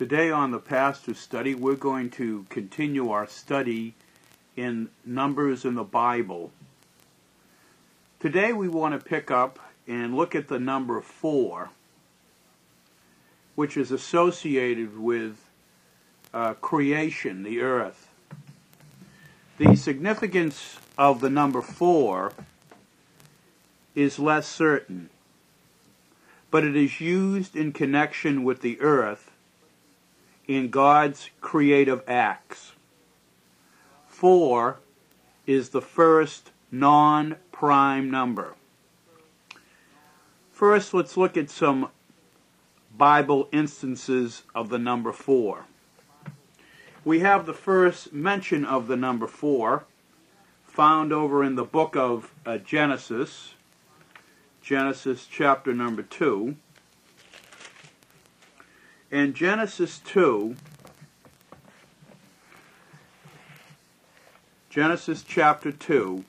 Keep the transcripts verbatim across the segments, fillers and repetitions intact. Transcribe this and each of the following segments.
Today on the Pastor's Study, we're going to continue our study in numbers in the Bible. Today we want to pick up and look at the number four, which is associated with uh, creation, the earth. The significance of the number four is less certain, but it is used in connection with the earth in God's creative acts. Four is the first non-prime number. First, let's look at some Bible instances of the number four. We have the first mention of the number four found over in the book of uh, Genesis, Genesis chapter number two. In Genesis two, Genesis chapter two,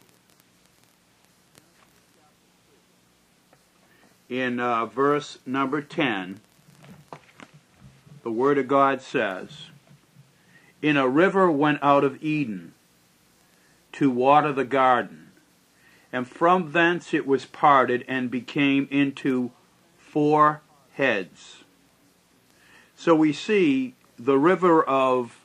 in uh, verse number ten, the Word of God says, "In a river went out of Eden to water the garden, and from thence it was parted and became into four heads." So we see the river of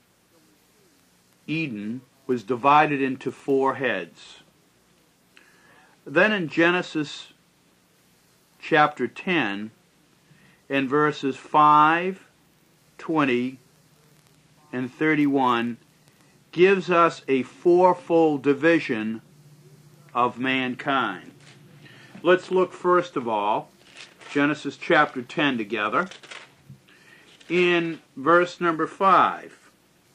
Eden was divided into four heads. Then in Genesis chapter ten, in verses five, twenty, and thirty-one, gives us a fourfold division of mankind. Let's look first of all, Genesis chapter ten together. In verse number five,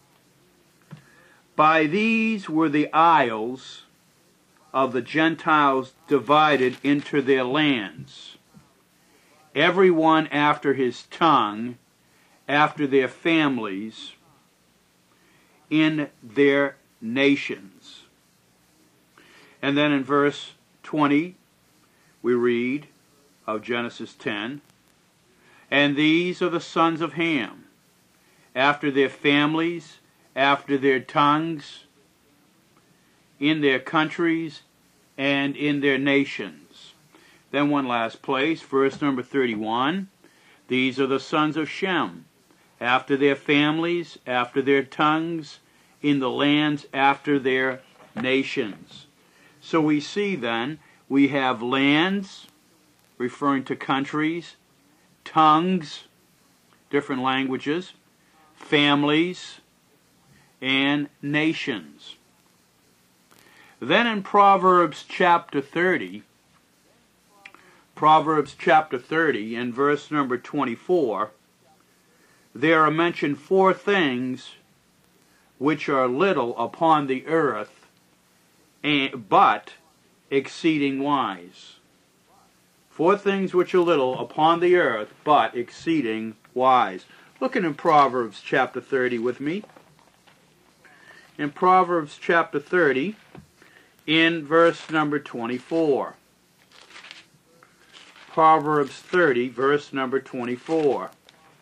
"By these were the isles of the Gentiles divided into their lands, every one after his tongue, after their families, in their nations." And then in verse twenty, we read of Genesis ten, "And these are the sons of Ham, after their families, after their tongues, in their countries, and in their nations." Then one last place, verse number thirty-one, "These are the sons of Shem, after their families, after their tongues, in the lands after their nations." So we see then, we have lands, referring to countries, tongues, different languages, families, and nations. Then in Proverbs chapter thirty, Proverbs chapter thirty, in verse number twenty-four, there are mentioned four things which are little upon the earth, and, but exceeding wise. Four things which are little upon the earth, but exceeding wise. Looking in Proverbs chapter thirty with me. In Proverbs chapter thirty, in verse number twenty-four. Proverbs thirty, verse number twenty-four.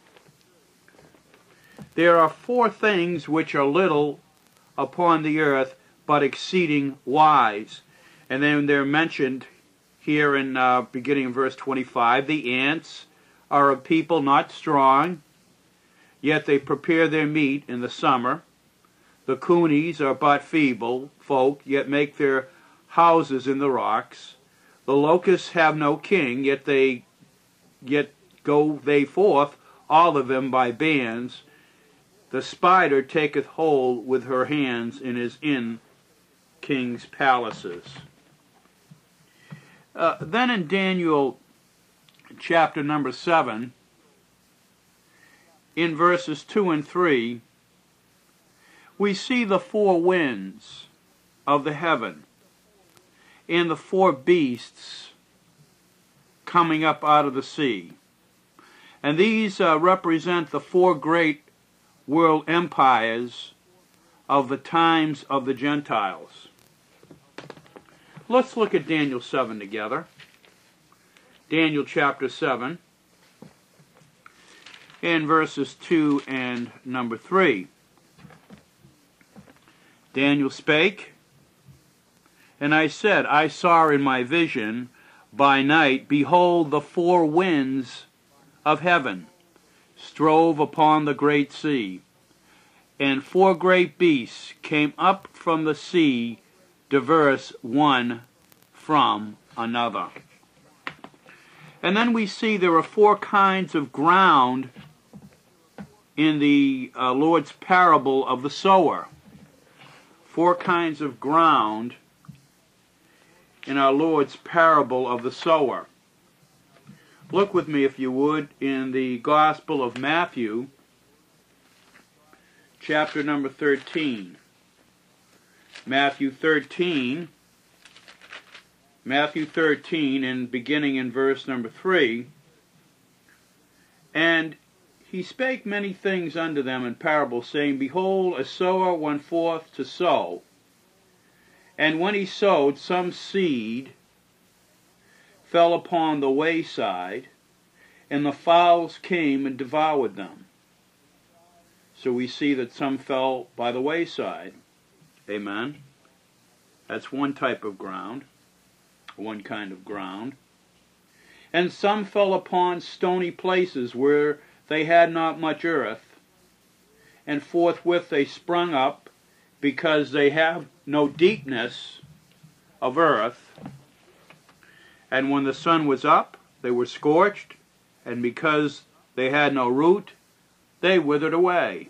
"There are four things which are little upon the earth, but exceeding wise." And then they're mentioned here in uh, beginning in verse twenty-five. "The ants are a people not strong, yet they prepare their meat in the summer. The conies are but feeble folk, yet make their houses in the rocks. The locusts have no king, yet they yet go they forth, all of them by bands. The spider taketh hold with her hands and is in king's palaces." Uh, then in Daniel chapter number seven, in verses two and three, we see the four winds of the heaven and the four beasts coming up out of the sea. And these uh, represent the four great world empires of the times of the Gentiles. Let's look at Daniel seven together. Daniel chapter seven. in verses two and number three. Daniel spake, and I said, I saw in my vision by night, behold, the four winds of heaven strove upon the great sea, and four great beasts came up from the sea, diverse one from another. And then we see there are four kinds of ground in the uh, Lord's parable of the sower. Four kinds of ground in our Lord's parable of the sower. Look with me, if you would, in the Gospel of Matthew, chapter number thirteen. Matthew thirteen, Matthew thirteen, and beginning in verse number three. And he spake many things unto them in parables, saying, Behold, a sower went forth to sow. And when he sowed, some seed fell upon the wayside, and the fowls came and devoured them. So we see that some fell by the wayside. Amen. That's one type of ground, one kind of ground. And some fell upon stony places where they had not much earth, and forthwith they sprung up, because they have no deepness of earth. And when the sun was up, they were scorched, and because they had no root, they withered away.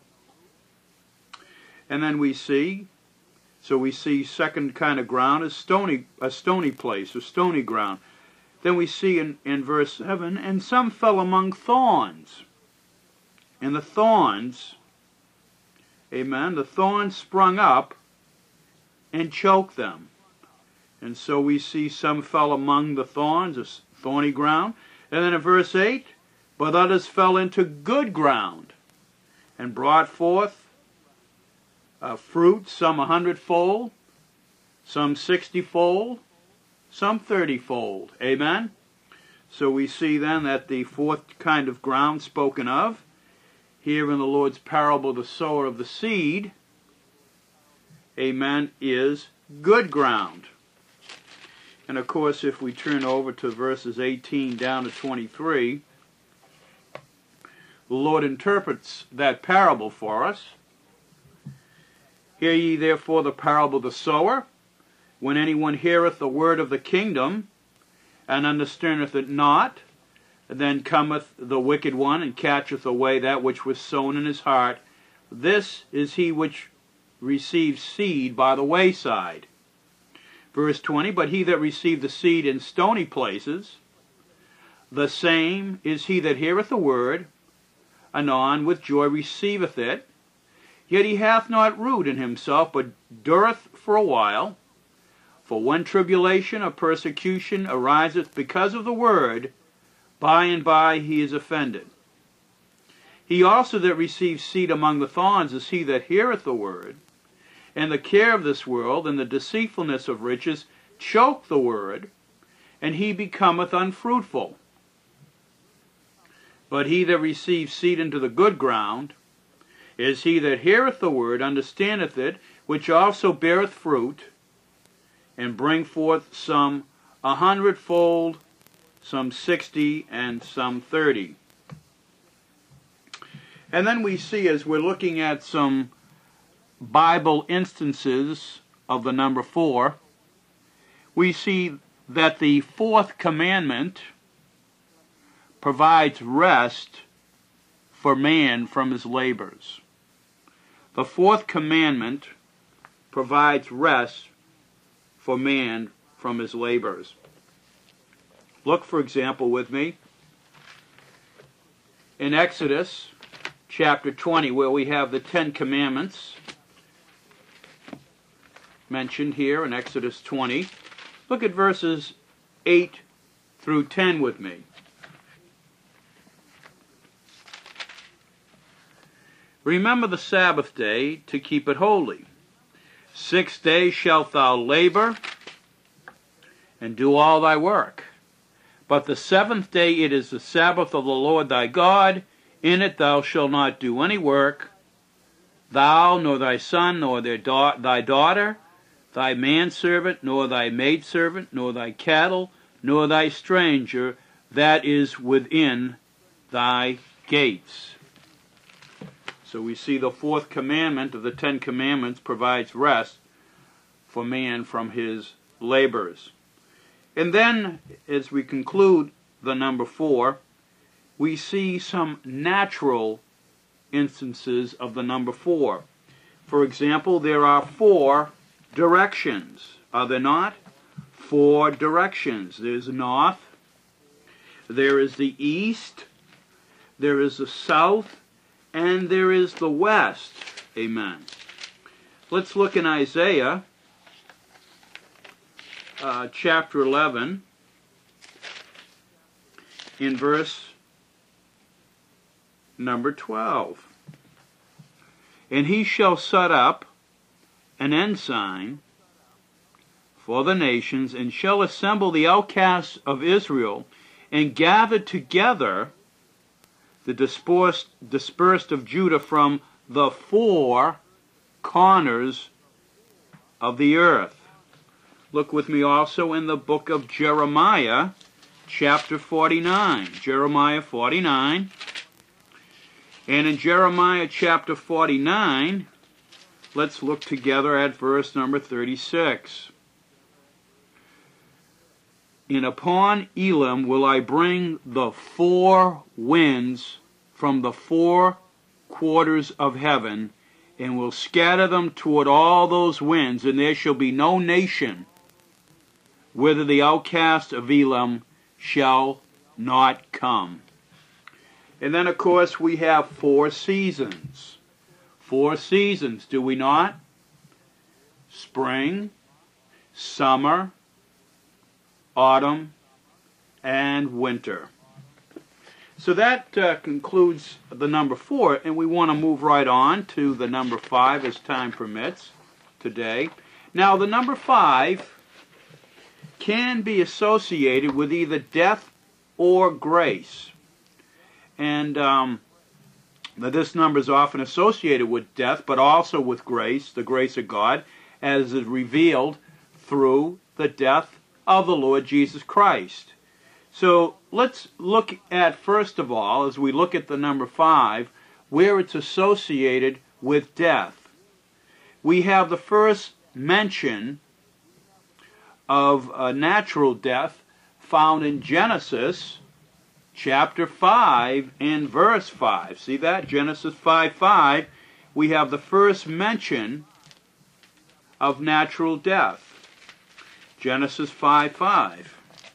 And then we see, so we see second kind of ground is stony, a stony place, a stony ground. Then we see in, in verse seven, and some fell among thorns. And the thorns, amen, the thorns sprung up and choked them. And so we see some fell among the thorns, a thorny ground. And then in verse eight, but others fell into good ground and brought forth uh, fruit, some a hundredfold, some sixtyfold, some thirtyfold. Amen? So we see then that the fourth kind of ground spoken of here in the Lord's parable, the sower of the seed, amen, is good ground. And of course, if we turn over to verses eighteen down to twenty-three, the Lord interprets that parable for us. Hear ye therefore the parable of the sower. When anyone heareth the word of the kingdom, and understandeth it not, then cometh the wicked one, and catcheth away that which was sown in his heart. This is he which receives seed by the wayside. Verse twenty, but he that received the seed in stony places, the same is he that heareth the word, anon with joy receiveth it, yet he hath not root in himself, but dureth for a while. For when tribulation or persecution ariseth because of the word, by and by he is offended. He also that receives seed among the thorns is he that heareth the word, and the care of this world and the deceitfulness of riches choke the word, and he becometh unfruitful. But he that receives seed into the good ground is he that heareth the word, understandeth it, which also beareth fruit, and bring forth some a hundredfold, some sixty, and some thirty. And then we see, as we're looking at some Bible instances of the number four, we see that the fourth commandment provides rest for man from his labors. The fourth commandment provides rest for man from his labors. Look, for example, with me in Exodus chapter twenty, where we have the Ten Commandments mentioned here in Exodus twenty. Look at verses eight through ten with me. Remember the Sabbath day to keep it holy. Six days shalt thou labor and do all thy work. But the seventh day it is the Sabbath of the Lord thy God. In it thou shalt not do any work, thou, nor thy son, nor their da- thy daughter, thy manservant, nor thy maidservant, nor thy cattle, nor thy stranger that is within thy gates. So we see the fourth commandment of the Ten Commandments provides rest for man from his labors. And then, as we conclude the number four, we see some natural instances of the number four. For example, there are four directions, are there not? Four directions. There's north, there is the east, there is the south, and there is the west. Amen. Let's look in Isaiah uh, chapter eleven, in verse number twelve. And he shall set up an ensign for the nations, and shall assemble the outcasts of Israel, and gather together the dispersed, dispersed of Judah from the four corners of the earth. Look with me also in the book of Jeremiah, chapter forty-nine. Jeremiah forty-nine. And in Jeremiah chapter forty-nine, let's look together at verse number thirty-six. And upon Elam will I bring the four winds from the four quarters of heaven, and will scatter them toward all those winds, and there shall be no nation whither the outcast of Elam shall not come. And then, of course, we have four seasons. Four seasons, do we not? Spring, summer, autumn, and winter. So that uh, concludes the number four, and we want to move right on to the number five as time permits today. Now, the number five can be associated with either death or grace. And um, this number is often associated with death, but also with grace, the grace of God, as is revealed through the death of the Lord Jesus Christ. So let's look at, first of all, as we look at the number five, where it's associated with death. We have the first mention of a natural death found in Genesis chapter five and verse five. See that? Genesis five five. We have the first mention of natural death. Genesis five five.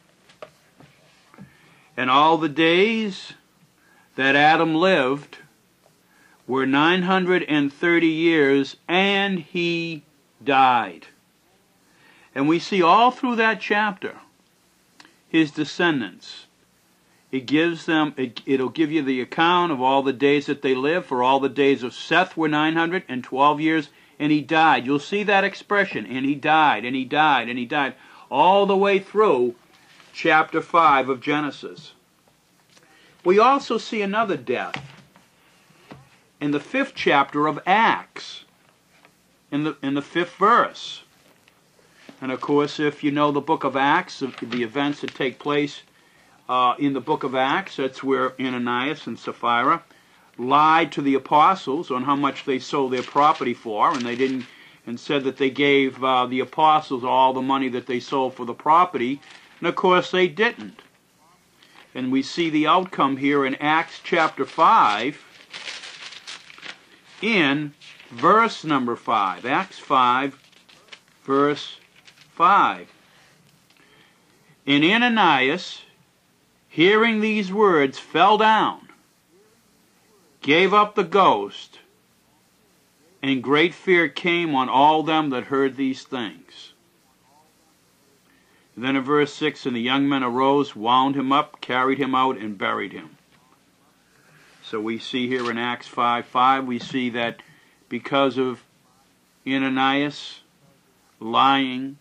And all the days that Adam lived were nine hundred thirty years, and he died. And we see all through that chapter his descendants. It gives them, it, it'll give you the account of all the days that they lived. For all the days of Seth were nine hundred twelve years, and he died. You'll see that expression, and he died, and he died, and he died, all the way through chapter five of Genesis. We also see another death in the fifth chapter of Acts, in the, in the fifth verse. And of course, if you know the book of Acts, the events that take place uh, in the book of Acts, that's where Ananias and Sapphira lied to the apostles on how much they sold their property for, and they didn't, and said that they gave uh, the apostles all the money that they sold for the property, and of course they didn't. And we see the outcome here in Acts chapter five, in verse number five. Acts five, verse five. And Ananias, hearing these words, fell down, gave up the ghost, and great fear came on all them that heard these things. And then in verse six, and the young men arose, wound him up, carried him out, and buried him. So we see here in Acts five five, we see that because of Ananias lying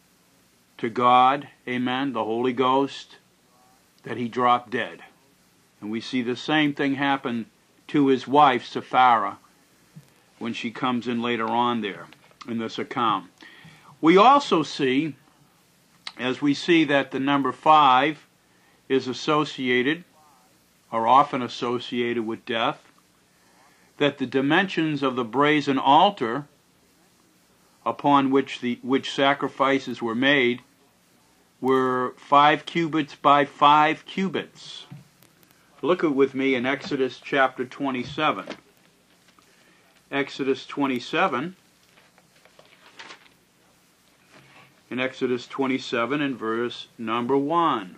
to God, amen, the Holy Ghost, that he dropped dead. And we see the same thing happen to his wife, Sapphira, when she comes in later on there in this account. We also see, as we see that the number five is associated, or often associated with death, that the dimensions of the brazen altar upon which the which sacrifices were made were five cubits by five cubits. Look at with me in Exodus chapter twenty-seven. Exodus twenty-seven. In Exodus twenty-seven and verse number one.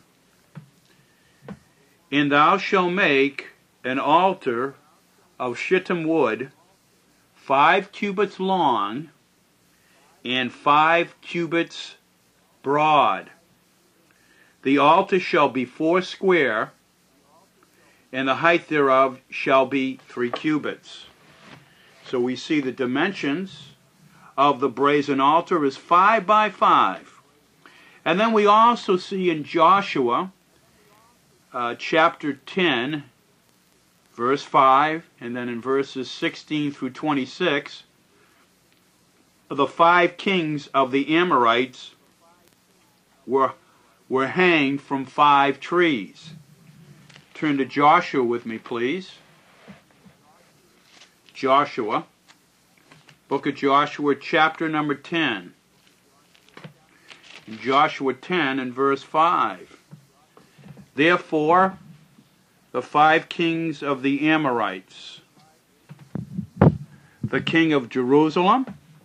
And thou shalt make an altar of shittim wood, five cubits long, and five cubits broad. The altar shall be four square, and the height thereof shall be three cubits. So we see the dimensions of the brazen altar is five by five. And then we also see in Joshua uh, chapter ten, verse five, and then in verses sixteen through twenty-six, the five kings of the Amorites were, were hanged from five trees. Turn to Joshua with me, please. Joshua, book of Joshua, chapter number ten. In Joshua ten and verse five. Therefore, the five kings of the Amorites, the king of Jerusalem,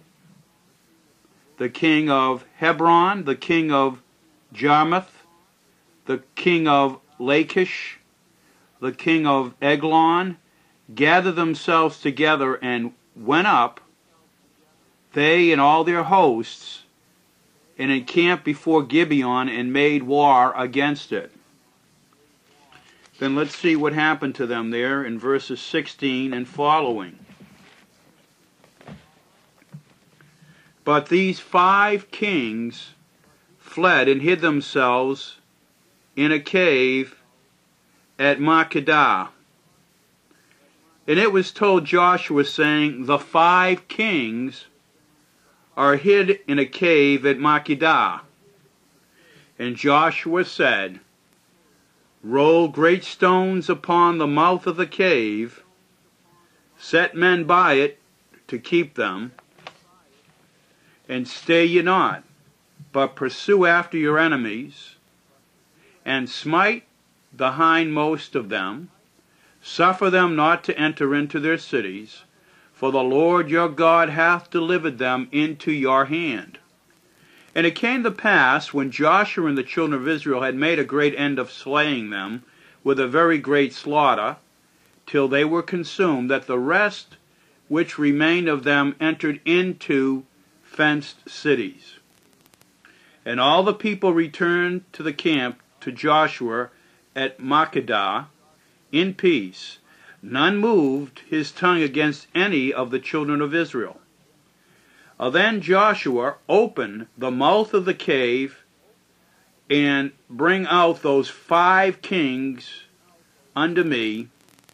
the king of Hebron, the king of Jarmuth, the king of Lachish, the king of Eglon, gathered themselves together and went up, they and all their hosts, and encamped before Gibeon and made war against it. Then let's see what happened to them there in verses sixteen and following. But these five kings fled and hid themselves in a cave at Makkedah. And it was told Joshua, saying, the five kings are hid in a cave at Makkedah. And Joshua said, roll great stones upon the mouth of the cave, set men by it to keep them, and stay ye not, but pursue after your enemies, and smite the hindmost of them, suffer them not to enter into their cities, for the Lord your God hath delivered them into your hand. And it came to pass, when Joshua and the children of Israel had made a great end of slaying them with a very great slaughter, till they were consumed, that the rest which remained of them entered into fenced cities. And all the people returned to the camp to Joshua at Makkedah in peace. None moved his tongue against any of the children of Israel. Uh, then Joshua opened the mouth of the cave and bring out those five kings unto me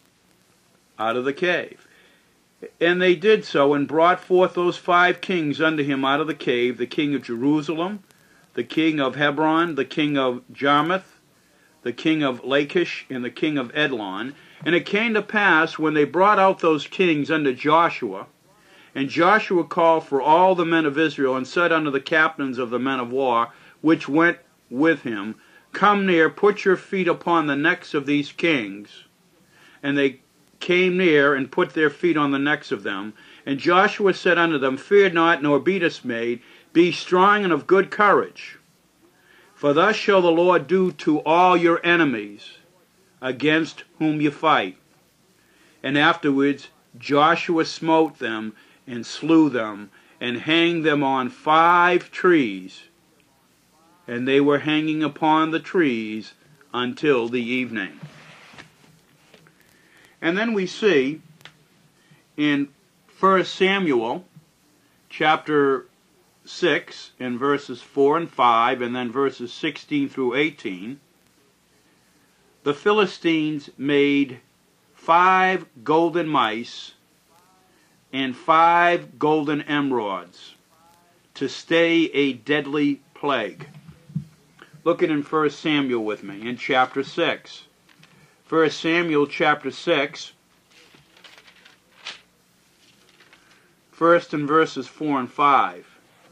out of the cave. And they did so, and brought forth those five kings unto him out of the cave, the king of Jerusalem, the king of Hebron, the king of Jarmuth, the king of Lachish, and the king of Eglon. And it came to pass, when they brought out those kings unto Joshua, and Joshua called for all the men of Israel, and said unto the captains of the men of war, which went with him, come near, put your feet upon the necks of these kings. And they came near, and put their feet on the necks of them. And Joshua said unto them, fear not, nor be dismayed, be strong and of good courage. For thus shall the Lord do to all your enemies, against whom you fight. And afterwards Joshua smote them, and slew them, and hanged them on five trees. And they were hanging upon the trees until the evening. And then we see in First Samuel chapter six, in verses four and five, and then verses sixteen through eighteen, the Philistines made five golden mice and five golden emeralds to stay a deadly plague. Look at in First Samuel with me, in chapter six. First Samuel chapter six, first in verses four and five.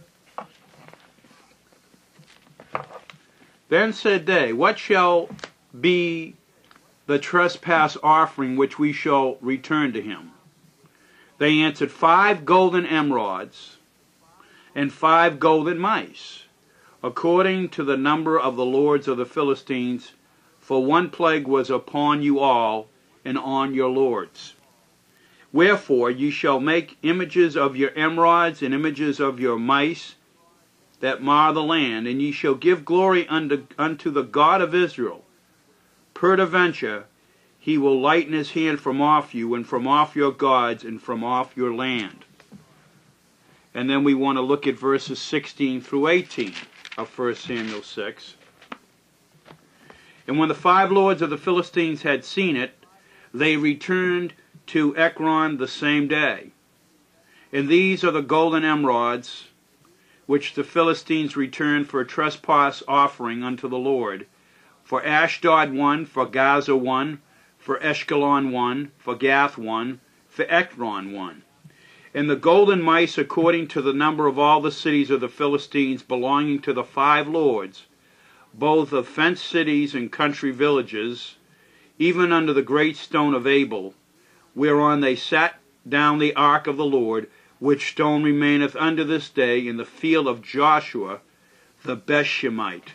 Then said they, What shall be the trespass offering which we shall return to him? They answered, Five golden emeralds and five golden mice, according to the number of the lords of the Philistines, for one plague was upon you all and on your lords. Wherefore ye shall make images of your emeralds and images of your mice that mar the land, and ye shall give glory unto, unto the God of Israel. Peradventure he will lighten his hand from off you, and from off your gods, and from off your land. And then we want to look at verses sixteen through eighteen of First Samuel six. And when the five lords of the Philistines had seen it, they returned to Ekron the same day. And these are the golden emeralds which the Philistines returned for a trespass offering unto the Lord. For Ashdod one, for Gaza one, for Ashkelon one, for Gath one, for Ekron one. And the golden mice according to the number of all the cities of the Philistines belonging to the five lords, both of fenced cities and country villages, even under the great stone of Abel, whereon they sat down the ark of the Lord, which stone remaineth unto this day in the field of Joshua the Bethshemite.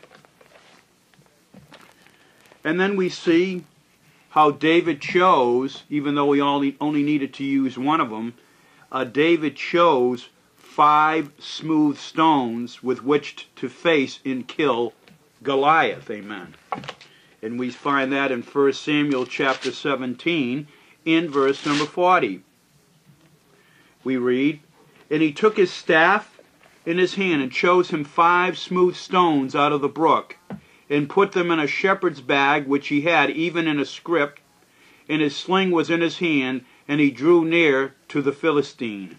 And then we see how David chose, even though he only, only needed to use one of them, uh, David chose five smooth stones with which to face and kill Goliath. Amen. And we find that in First Samuel chapter seventeen in verse number forty. We read, And he took his staff in his hand and chose him five smooth stones out of the brook, and put them in a shepherd's bag which he had, even in a scrip, and his sling was in his hand, and he drew near to the Philistine.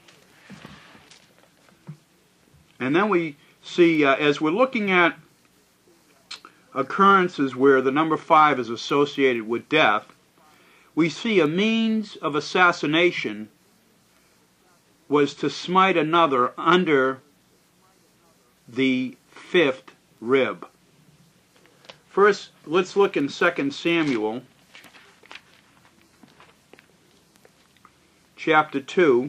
And then we see, uh, as we're looking at occurrences where the number five is associated with death, we see a means of assassination was to smite another under the fifth rib. First, let's look in Second Samuel chapter two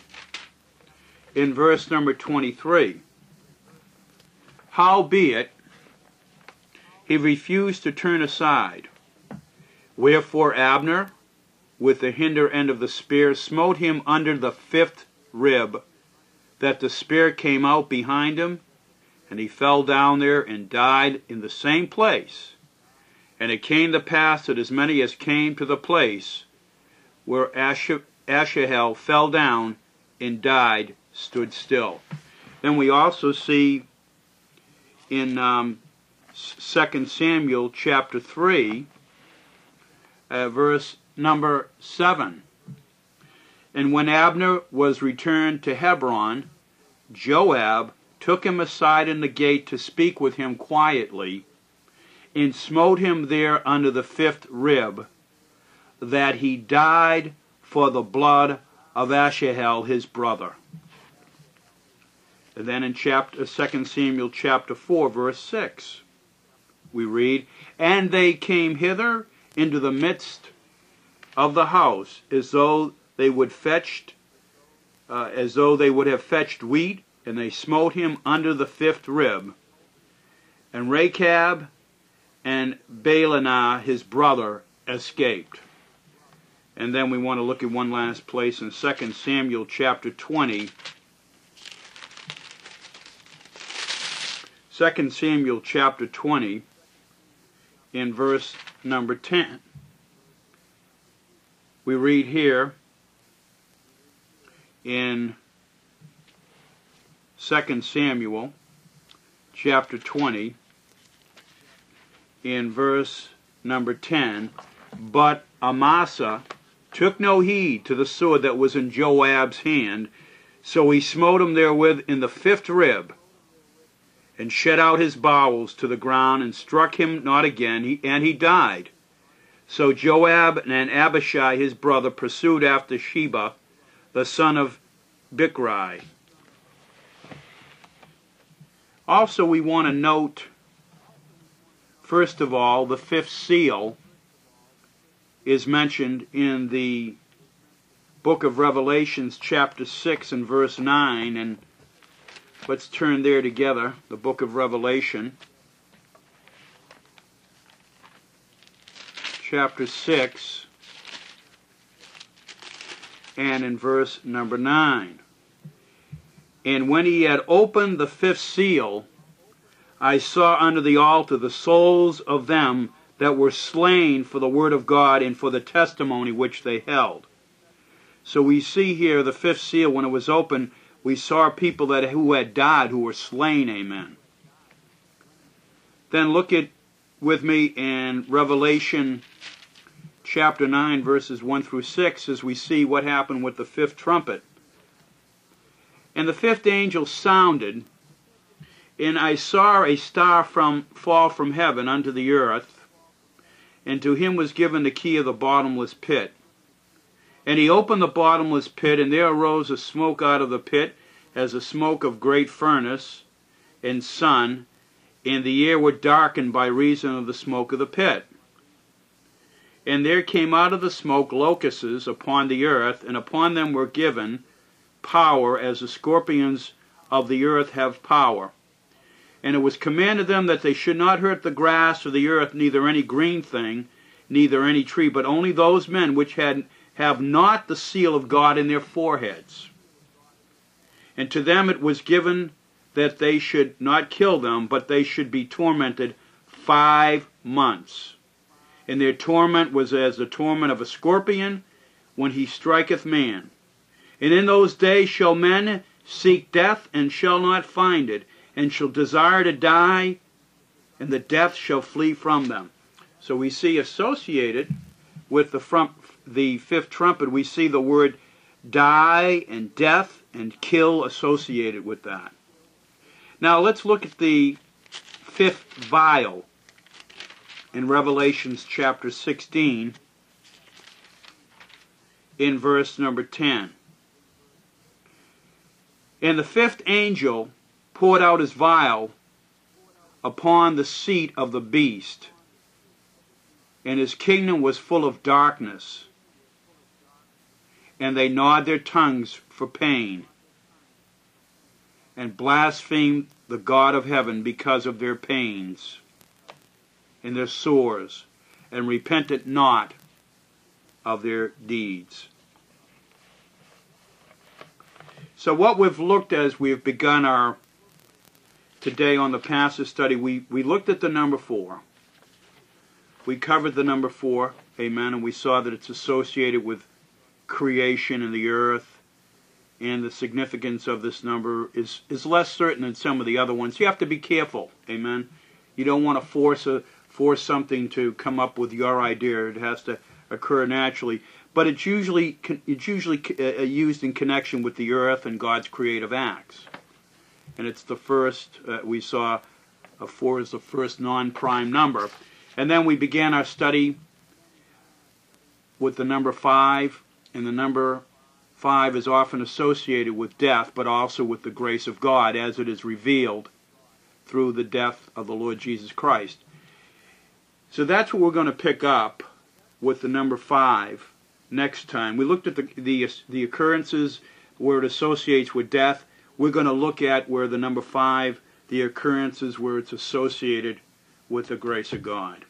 in verse number twenty-three. Howbeit, he refused to turn aside. Wherefore Abner, with the hinder end of the spear, smote him under the fifth rib, that the spear came out behind him, and he fell down there and died in the same place. And it came to pass that as many as came to the place where Asahel fell down and died stood still. Then we also see in um, Second Samuel chapter three, uh, verse number seven. And when Abner was returned to Hebron, Joab took him aside in the gate to speak with him quietly, and smote him there under the fifth rib, that he died for the blood of Asahel his brother. And then in chapter Second Samuel chapter four, verse six, we read, And they came hither into the midst of the house, as though they would fetched, uh, as though they would have fetched wheat, and they smote him under the fifth rib. And Rechab and Baaliah his brother escaped. And then we want to look at one last place in Second Samuel chapter twenty. Second Samuel chapter twenty, in verse number ten. We read here in Second Samuel chapter twenty, in verse number ten, but Amasa took no heed to the sword that was in Joab's hand, so he smote him therewith in the fifth rib, and shed out his bowels to the ground, and struck him not again, he, and he died. So Joab and Abishai his brother pursued after Sheba, the son of Bichri. Also, we want to note, first of all, the fifth seal is mentioned in the book of Revelations, chapter six and verse nine, and let's turn there together, the book of Revelation, chapter six, and in verse number nine. And when he had opened the fifth seal, I saw under the altar the souls of them that were slain for the word of God and for the testimony which they held. So we see here the fifth seal, when it was opened, we saw people that who had died, who were slain, amen. Then look at with me in Revelation chapter nine, verses one through six, as we see what happened with the fifth trumpet. And the fifth angel sounded, and I saw a star from fall from heaven unto the earth, and to him was given the key of the bottomless pit. And he opened the bottomless pit, and there arose a smoke out of the pit, as the smoke of great furnace and sun, and the air were darkened by reason of the smoke of the pit. And there came out of the smoke locusts upon the earth, and upon them were given power, as the scorpions of the earth have power. And it was commanded them that they should not hurt the grass or the earth, neither any green thing, neither any tree, but only those men which had have not the seal of God in their foreheads. And to them it was given that they should not kill them, but they should be tormented five months. And their torment was as the torment of a scorpion when he striketh man. And in those days shall men seek death, and shall not find it, and shall desire to die, and the death shall flee from them. So we see associated with the, front, the fifth trumpet, we see the word die and death and kill associated with that. Now let's look at the fifth vial in Revelations chapter sixteen, in verse number ten. And the fifth angel poured out his vial upon the seat of the beast, and his kingdom was full of darkness, and they gnawed their tongues for pain, and blasphemed the God of heaven because of their pains and their sores, and repented not of their deeds. So what we've looked as we've begun our today on the passage study, we, we looked at the number four. We covered the number four, amen, and we saw that it's associated with creation and the earth, and the significance of this number is, is less certain than some of the other ones. You have to be careful, amen. You don't want to force a force something to come up with your idea. It has to occur naturally. But it's usually it's usually uh, used in connection with the earth and God's creative acts. And it's the first, uh, we saw, uh, four is the first non-prime number. And then we began our study with the number five, and the number five is often associated with death, but also with the grace of God as it is revealed through the death of the Lord Jesus Christ. So that's what we're going to pick up with the number five next time. We looked at the, the, the occurrences where it associates with death. We're going to look at where the number five, the occurrences where it's associated with the grace of God.